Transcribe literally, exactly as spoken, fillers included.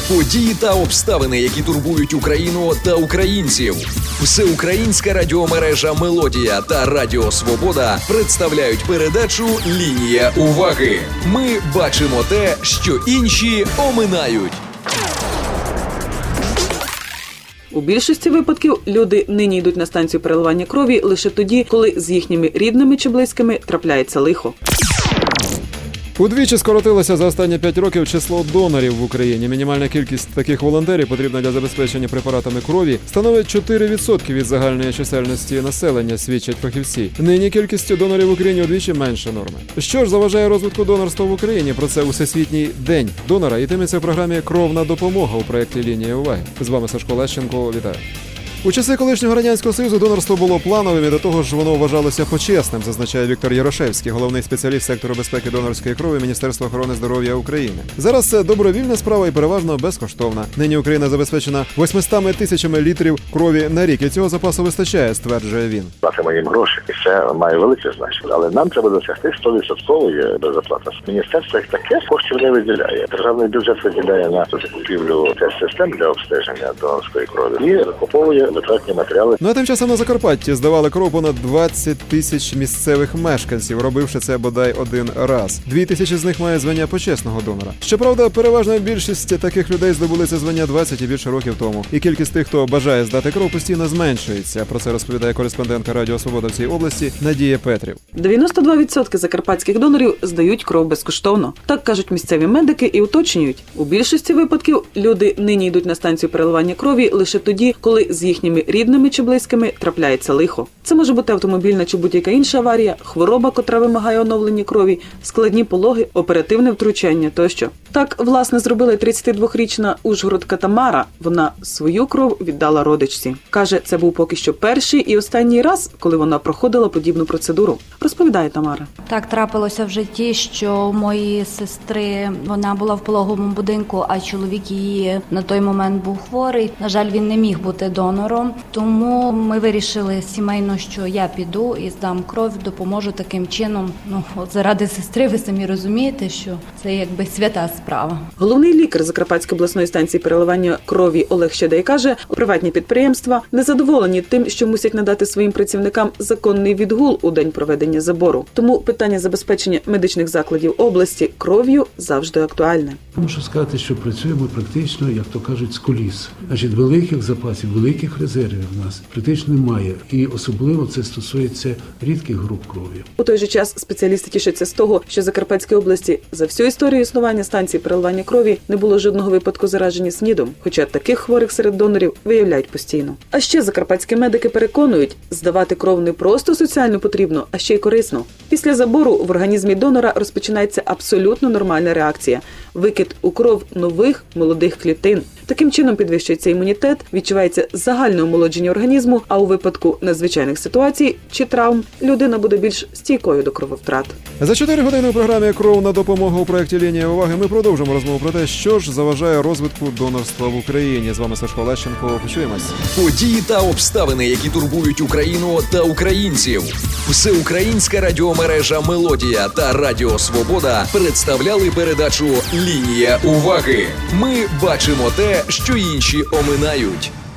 Події та обставини, які турбують Україну та українців. Всеукраїнська радіомережа «Мелодія» та Радіо Свобода представляють передачу «Лінія уваги». Ми бачимо те, що інші оминають. У більшості випадків люди нині йдуть на станцію переливання крові лише тоді, коли з їхніми рідними чи близькими трапляється лихо. Удвічі скоротилося за останні п'ять років число донорів в Україні. Мінімальна кількість таких волонтерів, потрібна для забезпечення препаратами крові, становить чотири відсотки від загальної чисельності населення, свідчать фахівці. Нині кількість донорів в Україні удвічі менше норми. Що ж заважає розвитку донорства в Україні? Про це у Всесвітній день донора йтиметься в програмі «Кровна допомога» у проєкті «Лінія уваги». З вами Сашко Лещенко. Вітаю. У часи колишнього Радянського Союзу донорство було плановим і до того ж воно вважалося почесним, зазначає Віктор Ярошевський, головний спеціаліст сектору безпеки донорської крові Міністерства охорони здоров'я України. Зараз це добровільна справа і переважно безкоштовна. Нині Україна забезпечена восьмистами тисячами літрів крові на рік, і цього запасу вистачає, стверджує він. Платимо їм гроші, і це має велике значення. Але нам треба досягти сто відсотків безоплатності. Міністерство їх таке коштів не виділяє. Державний бюджет виділяє на закупівлю тест-систем для обстеження донорської крові і закуповує витратні матеріали. Ну а тим часом на Закарпатті здавали кров понад двадцять тисяч місцевих мешканців, робивши це бодай один раз. Дві тисячі з них має звання почесного донора. Щоправда, переважна більшість таких людей здобули це звання двадцять і більше років тому. І кількість тих, хто бажає здати кров, постійно зменшується. Про це розповідає кореспондентка Радіо Свобода в цій області Надія Петрів. дев'яносто два відсотки закарпатських донорів здають кров безкоштовно. Так кажуть місцеві медики і уточнюють. У більшості випадків люди нині йдуть на станцію переливання крові лише тоді, коли з їхніми рідними чи близькими трапляється лихо. Це може бути автомобільна чи будь-яка інша аварія, хвороба, котра вимагає оновлення крові, складні пологи, оперативне втручання тощо. Так, власне, зробила тридцятидвохрічна ужгородка Тамара. Вона свою кров віддала родичці. Каже, це був поки що перший і останній раз, коли вона проходила подібну процедуру. Розповідає Тамара. Так трапилося в житті, що у моєї сестри вона була в пологовому будинку, а чоловік її на той момент був хворий. На жаль, він не міг бути донором, тому ми вирішили сімейно, що я піду і здам кров, допоможу таким чином. Ну, от заради сестри, ви самі розумієте, що це якби свята справа. Головний лікар Закарпатської обласної станції переливання крові Олег Щедай каже, приватні підприємства незадоволені тим, що мусять надати своїм працівникам законний відгул у день проведення забору. Тому питання забезпечення медичних закладів області кров'ю завжди актуальне. Можу сказати, що працюємо практично, як то кажуть, з коліс. Значить, великих запасів, великих резервів в нас практично немає. І особливо це стосується рідких груп крові. У той же час спеціалісти тішаться з того, що в Закарпатській області за всю історію існування станції переливання крові не було жодного випадку зараження СНІДом, хоча таких хворих серед донорів виявляють постійно. А ще закарпатські медики переконують, здавати кров не просто соціально потрібно, а ще й корисно. Після забору в організмі донора розпочинається абсолютно нормальна реакція – викид у кров нових молодих клітин. Таким чином підвищується імунітет, відчувається загальне омолодження організму, а у випадку надзвичайних ситуацій чи травм людина буде більш стійкою до крововтрат. За чотири години у програмі «Кровна допомога» у проєкті «Лінія уваги» ми продовжимо розмову про те, що ж заважає розвитку донорства в Україні. З вами Сашко Лещенко. Почуємось. Події та обставини, які турбують Україну та українців. Всеукраїнська радіомережа «Мелодія» та Радіо Свобода представляли передачу «Лінія уваги». Ми бачимо те, що інші оминають.